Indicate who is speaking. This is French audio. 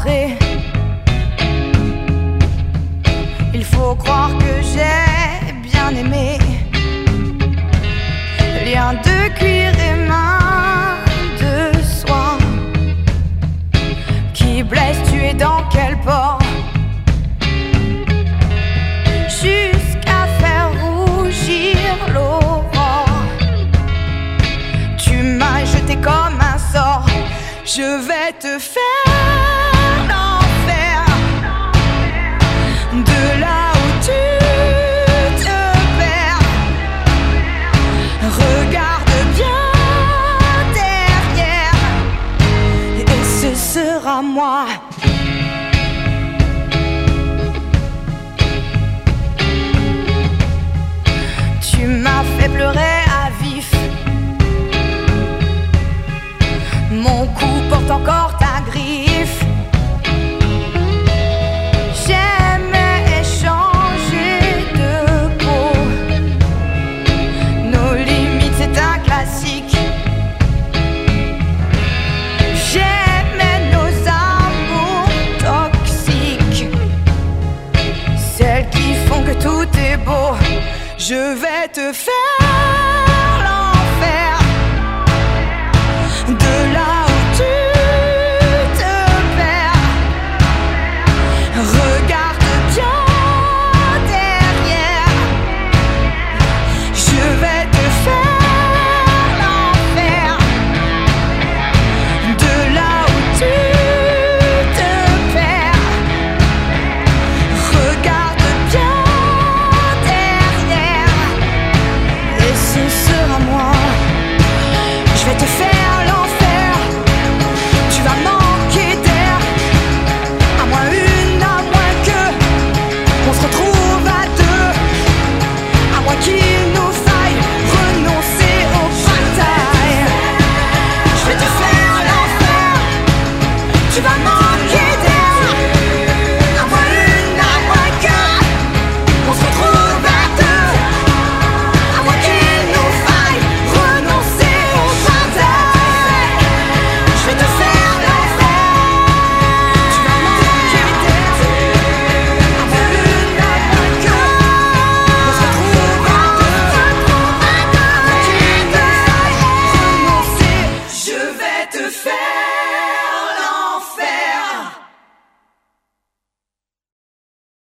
Speaker 1: rentrer. Il faut croire que j'ai bien aimé. Lien de cuir et main de soie qui blesse, tu es dans quel port? Jusqu'à faire rougir l'aurore. Tu m'as jeté comme un sort. Je vais te faire l'enfer. De là où tu te perds, regarde bien derrière, et ce sera moi. Tu m'as fait pleurer à vif. Mon cou porte encore ta griffe. J'aimais échanger de peau. Nos limites, c'est un classique. J'aimais nos amours toxiques, celles qui font que tout est beau. Je vais te faire